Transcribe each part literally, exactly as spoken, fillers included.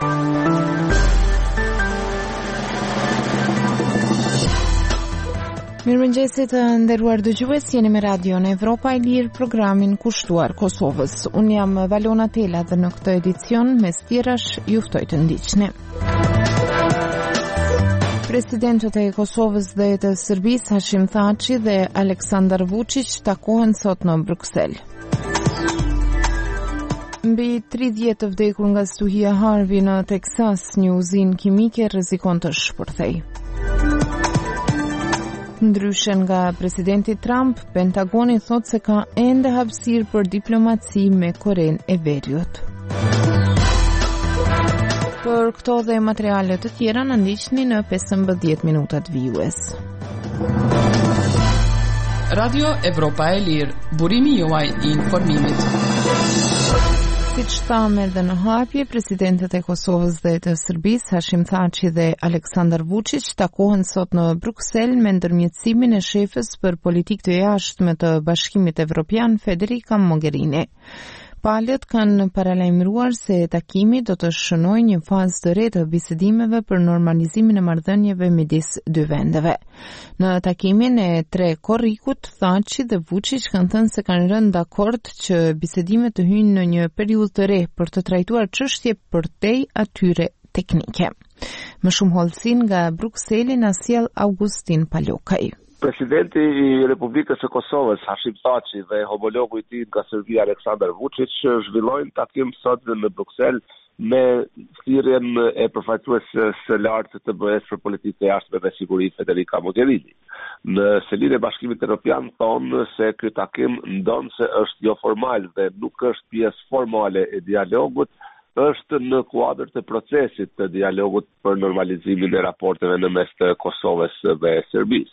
Mirëmëngjesi të nderuar dëgjues, jeni me radion Evropa e Lirë, programin kushtuar Kosovës. Unë jam Valona Tela dhe në këtë edicion, mes tjerash, ju ftoj të ndiqni. Presidentët e Kosovës dhe të Serbisë, Hashim Thaçi dhe Aleksandar Vučić, takohen sot në Bruksel. Mbi tridhjetë të vdekur nga stuhia Harvey në Teksas, një uzinë kimike rrezikon të shpërthejë. Ndryshe nga presidenti Trump, Pentagoni thot se ka ende hapësirë për diplomaci me Korenë e Veriut. Për këto dhe materiale të tjera në ndiqni në pesëmbëdhjetë minutat vijues. Radio Evropa e Lirë, burimi juaj i informimit. Siç thamë edhe në hapje, presidentët e Kosovës dhe të Serbisë, Hashim Thaçi dhe Aleksandar Vučić, takohen sot në Bruksel me ndërmjetësimin e shefës për politikë të jashtme të Bashkimit Evropian, Federica Mogherini. Palët kanë paralajmëruar se takimi do të shënojë një fazë të re të bisedimeve për normalizimin e marrëdhënieve midis dy vendeve. Në takimin e tre korrikut, Thaçi dhe Vučić kanë thënë se kanë rënë dakord që bisedimet të hyjnë në një periudhë të re për të trajtuar çështje përtej atyre teknike. Më shumë hollësin nga Brukseli na sjell Augustin Palokaj. Presidenti i Republikës së Kosovës, Hashim Thaçi, dhe homologu i tij nga Serbia, Aleksandar Vučić, zhvillojnë takim sot në Bruksel me thirrjen e përfaqësuesës së lartë të B E-s për politikë e jashtme dhe siguri, Federica Mogherini. Në selinë e Bashkimit Evropian thonë se ky takim ndonë se është jo formal dhe nuk është pjesë formale e dialogut, është në kuadër të procesit të dialogut për normalizimin e raporteve në mes të Kosovës dhe Serbisë.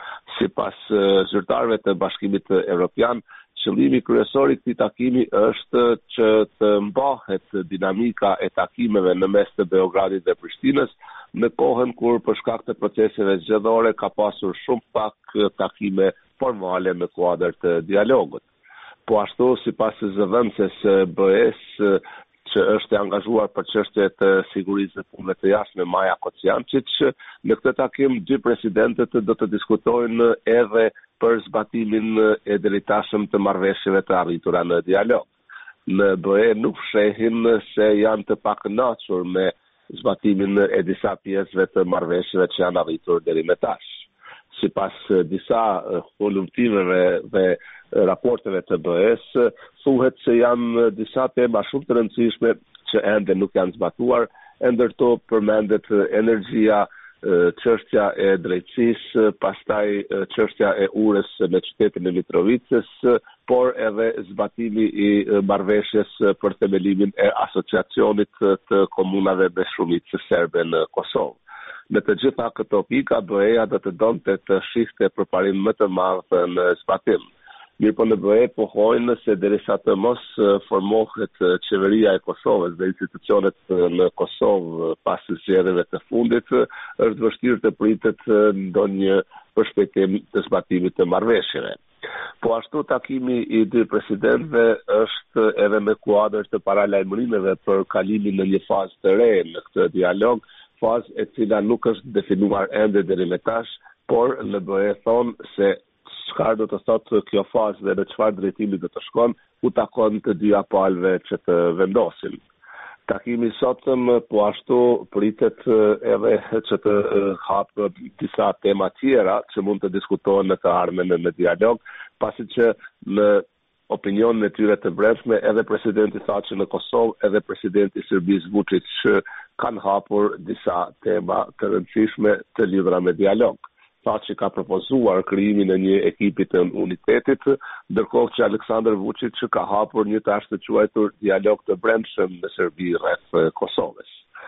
Sipas zyrtarëve të Bashkimit Evropian, qëllimi kryesor i këtij takimi është që të mbahet dinamika e takimeve në mes të Beogradit dhe Prishtinës, në kohën kur për shkak të proceseve zgjedhore ka pasur shumë pak takime formale në kuadër të dialogut. Po ashtu, sipas zëvendëses B E-s që është angazhuar për çështje të sigurisë dhe punëve të jashtme, Maja Kocijancic, në këtë takim dy presidentët do të diskutojnë edhe për zbatimin e deritashëm të marrëveshjeve të arritura në dialog. Në B E nuk shehin se janë të pakënaqur me zbatimin e disa pjesëve të marrëveshjeve që janë arritur deri më tash. Sipas disa volumtimeve dhe raporteve të B E-s, thuhet se janë disa tema shumë të rëndësishme që ende nuk janë zbatuar, ndërto përmendet energjia, çështja e drejtësisë, pastaj çështja e urës në qytetin e Mitrovicës, por edhe zbatimi i marrëveshjes për themelimin e asociacionit të komunave me shumicë serbe në Kosovë. Në të gjitha këto pika, B E-ja do të donte të shihte përparim më të madh në zbatim. Mirë po në B E pohojnë se derisa të mos formohet qeveria e Kosovës dhe institucionet në Kosovë pas zgjedhjeve të fundit, është vështirë të pritet ndonjë përshpejtim të zbatimit të marrëveshjeve. Po ashtu takimi i dy presidentëve është edhe në kuadër të paralajmërimeve për kalimin në një fazë të re në këtë dialog, fazë e cila nuk është definuar ende deri më tash, por në B E thonë se çfarë do të thotë kjo fazë dhe në çfarë drejtimi do të shkon, u takon të dyja palëve që të vendosin. Takimi sotëm po ashtu pritet edhe që të hapë disa tema tjera që mund të diskutohen në të ardhmen në dialog, pasi që në opinionin e tyre të brendshme edhe presidenti Thaçi në Kosovë, edhe presidenti i Serbisë Vučić kanë hapur disa tema të rëndësishme të lidhura me dialog. Thaçi ka propozuar krijimin e një ekipi të unitetit, ndërkohë që Aleksandar Vučić ka hapur një tash të quajtur dialog të brendshëm në Serbi rreth Kosovës.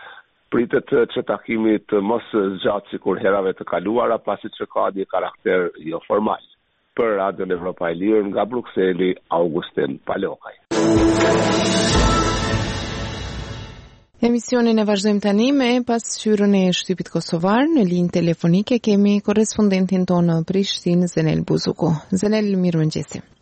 Pritet që takimi të mos zgjatë sikur herave të kaluara, pasi që ka një karakter jo formal. Për Radion Evropa e Lirë nga Brukseli, Augustin Palokaj. Emisionin e vazhdojmë tani me pasqyrën e shtypit kosovar. Në linjë telefonike kemi korrespondentin tonë në Prishtinë, Zenel Buzuku. Zenel, mirëmëngjesi.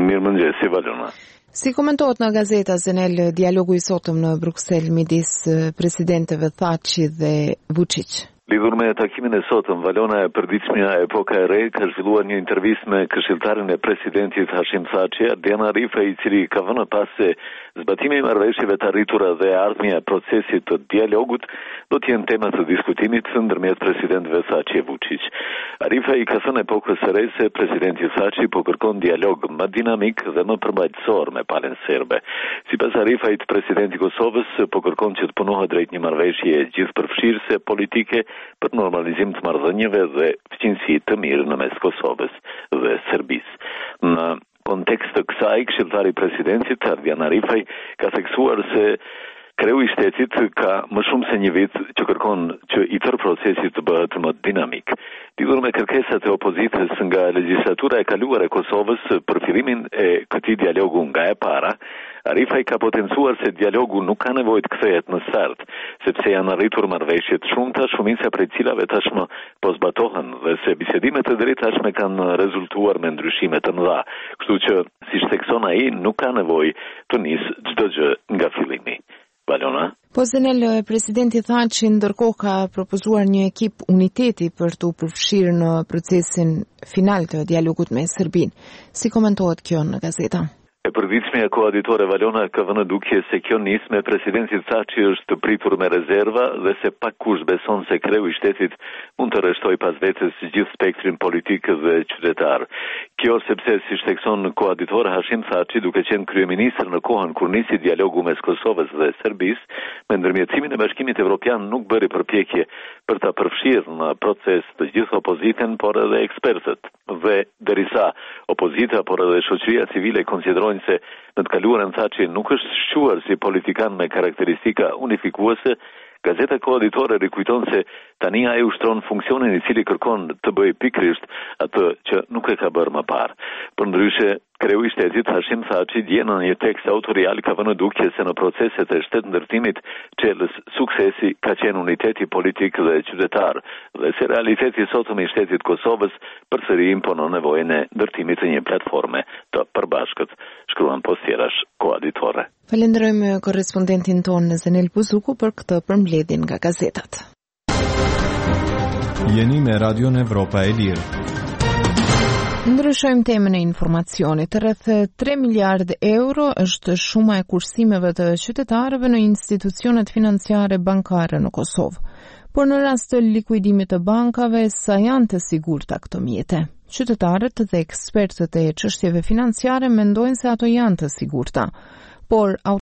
Mirëmëngjes, Valona. Si komentohet në gazeta Zenel dialogu i sotëm në Bruksel midis presidentëve Thaçi dhe Vučić? Lidhur me takimin e sotëm, Valona, e përditshmja Epoka e Re ka zhvilluar një intervistë me këshilltarin e presidentit Hashim Thaçi, Ardian Arifaj, i cili ka vënë pas se zbatimi i marrëveshjeve të arritura dhe ardhmja e procesit të dialogut do të jenë tema të diskutimit ndërmjet presidentëve Thaçi e Vučić. Arifaj i ka thënë Epokës së Re se presidenti Thaçi po kërkon dialog më dinamik dhe më përmbajtësor me palën serbe. Sipas Arifajt, presidenti i Kosovës po kërkon që të punohet drejt një marrëveshje gjithëpërfshirëse politike për normalizim të marrëdhënieve dhe fqinësi të mirë në mes Kosovës dhe Serbisë. Në kontekst të kësaj, këshilltari i presidentit Ardian Arifaj ka theksuar se kreu i shtetit ka më shumë se një vit që kërkon që i tërë procesi të bëhet më dinamik. Lidhur me kërkesat e opozitës nga legjislatura e kaluar e Kosovës për fillimin e këtij dialogu nga e para, Arifaj ka potencuar se dialogu nuk ka nevojë të kthehet në start, sepse janë arritur marrëveshje të shumta, shumica prej cilave tashmë po zbatohen dhe se bisedimet e drejta tashmë kanë rezultuar me ndryshime të mëdha. Kështu që, siç thekson ai, nuk ka nevojë të nisë çdo gjë nga fillimi. Valona? Po Zenel, presidenti Thaçi ndërkohë ka propozuar një ekip uniteti për të përfshirë në procesin final të dialogut me Serbinë. Si komentohet kjo në gazeta? E përditshmja e koaditore Valona ka vënë dukje se kjo nismë e presidentit Thaçi është pritur me rezerva dhe se pak kush beson se kreu i shtetit mund të rreshtoj pas vetes gjithë spektrin politik dhe qytetar. Kjo sepse, siç thekson koaditori Hashim Thaçi, duke qenë kryeministër në kohën kur nisi dialogu mes Kosovës dhe Serbisë, me ndërmjetësimin e Bashkimit Evropian nuk bëri përpjekje për ta përfshirë në proces të gjithë opozitën, por edhe ekspertët. Dhe derisa opozita, por edhe shoqëria civile konsiderojnë se në të kaluarën Thaçi nuk është shquar si politikan me karakteristika unifikuese, gazeta koaditore rikujton se tani ai ushtron funksionin i cili kërkon të bëjë pikërisht atë që nuk e ka bërë më parë. Përndryshe, kreu i shtetit Hashim Thaçi dje në një tekst autorial ka vënë dukje se në proceset e shtetëndërtimit çelës suksesi ka qenë uniteti politik dhe qytetar, dhe se realiteti sotëm i shtetit Kosovës përsëri imponon nevojën e ndërtimit të një platforme të përbashkët, shkruan postjerash koaditore. Falenderojmë korrespondentin tonë Zenel Buzuku për këtë përmbledhje nga gazetat. Jeni me Radion Evropa e Lirë. Ndryshojmë temën e informacionit. Rreth tre miliardë euro është shuma e kursimeve të qytetarëve në institucionet financiare bankare në Kosovë. Por në rast të likuidimit të bankave, sa janë të sigurta këto mjete? Qytetarët dhe ekspertët e çështjeve financiare mendojnë se ato janë të sigurta, por